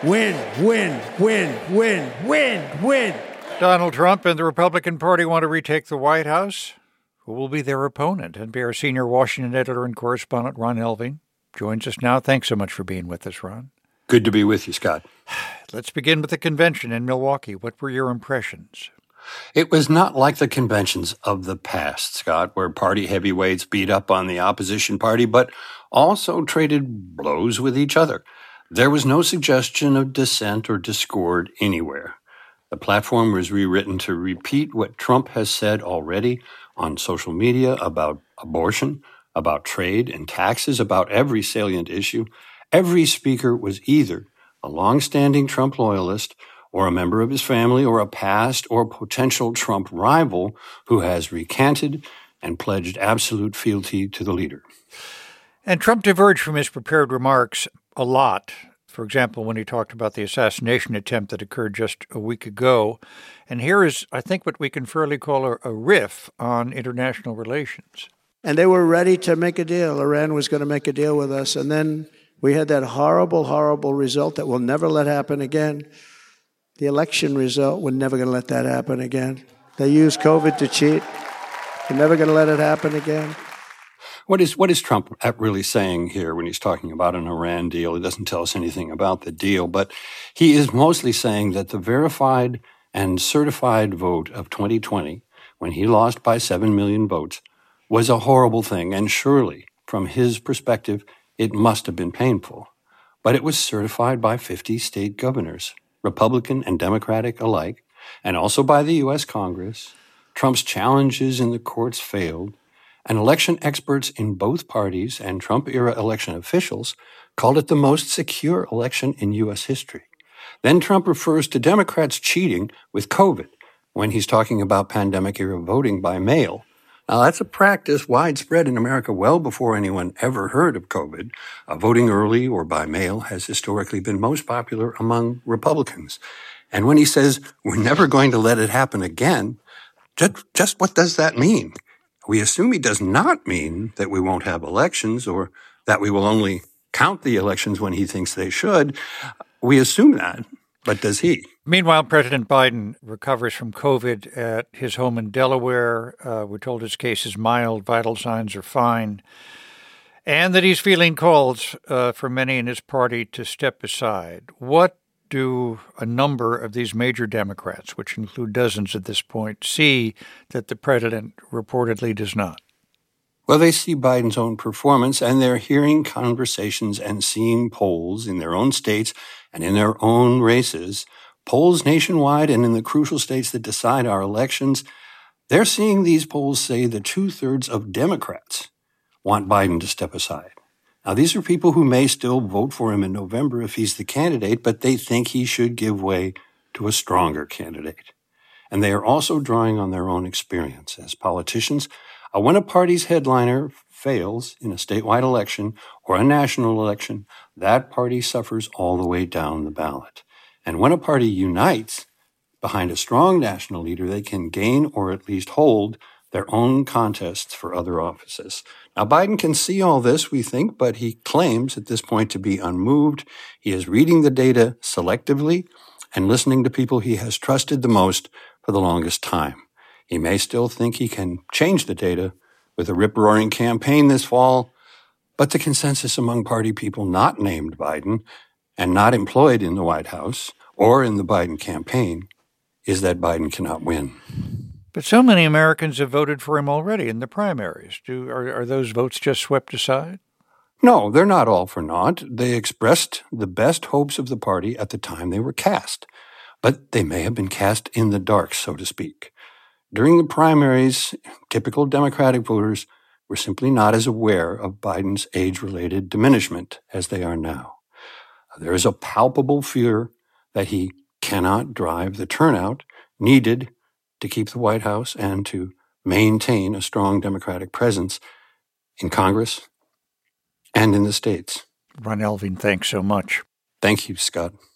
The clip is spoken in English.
Win, win, win, win, win, win. Donald Trump and the Republican Party want to retake the White House. Who will be their opponent? NPR senior Washington editor and correspondent Ron Elving joins us now. Thanks so much for being with us, Ron. Good to be with you, Scott. Let's begin with the convention in Milwaukee. What were your impressions? It was not like the conventions of the past, Scott, where party heavyweights beat up on the opposition party, but also traded blows with each other. There was no suggestion of dissent or discord anywhere. The platform was rewritten to repeat what Trump has said already on social media about abortion, about trade and taxes, about every salient issue. Every speaker was either a long-standing Trump loyalist or a member of his family or a past or potential Trump rival who has recanted and pledged absolute fealty to the leader. And Trump diverged from his prepared remarks a lot. For example, when he talked about the assassination attempt that occurred just a week ago. And here is, I think, what we can fairly call a riff on international relations. And they were ready to make a deal. Iran was going to make a deal with us. And then we had that horrible, horrible result that we'll never let happen again. The election result, we're never going to let that happen again. They used COVID to cheat. We're never going to let it happen again. What is Trump really saying here when he's talking about an Iran deal? He doesn't tell us anything about the deal, but he is mostly saying that the verified and certified vote of 2020, when he lost by 7 million votes, was a horrible thing. And surely, from his perspective, it must have been painful. But it was certified by 50 state governors, Republican and Democratic alike, and also by the U.S. Congress. Trump's challenges in the courts failed. And election experts in both parties and Trump-era election officials called it the most secure election in U.S. history. Then Trump refers to Democrats cheating with COVID when he's talking about pandemic-era voting by mail. Now, that's a practice widespread in America well before anyone ever heard of COVID. Voting early or by mail has historically been most popular among Republicans. And when he says, we're never going to let it happen again, just what does that mean? We assume he does not mean that we won't have elections or that we will only count the elections when he thinks they should. We assume that, but does he? Meanwhile, President Biden recovers from COVID at his home in Delaware. We're told his case is mild, vital signs are fine, and that he's feeling calls from many in his party to step aside. What do a number of these major Democrats, which include dozens at this point, see that the president reportedly does not? Well, they see Biden's own performance, and they're hearing conversations and seeing polls in their own states and in their own races, polls nationwide and in the crucial states that decide our elections. They're seeing these polls say that 2/3 of Democrats want Biden to step aside. Now, these are people who may still vote for him in November if he's the candidate, but they think he should give way to a stronger candidate. And they are also drawing on their own experience as politicians. When a party's headliner fails in a statewide election or a national election, that party suffers all the way down the ballot. And when a party unites behind a strong national leader, they can gain or at least hold their own contests for other offices. Now, Biden can see all this, we think, but he claims at this point to be unmoved. He is reading the data selectively and listening to people he has trusted the most for the longest time. He may still think he can change the data with a rip-roaring campaign this fall, but the consensus among party people not named Biden and not employed in the White House or in the Biden campaign is that Biden cannot win. But so many Americans have voted for him already in the primaries. Are those votes just swept aside? No, they're not all for naught. They expressed the best hopes of the party at the time they were cast, but they may have been cast in the dark, so to speak. During the primaries, typical Democratic voters were simply not as aware of Biden's age-related diminishment as they are now. There is a palpable fear that he cannot drive the turnout needed to keep the White House and to maintain a strong Democratic presence in Congress and in the states. Ron Elving, thanks so much. Thank you, Scott.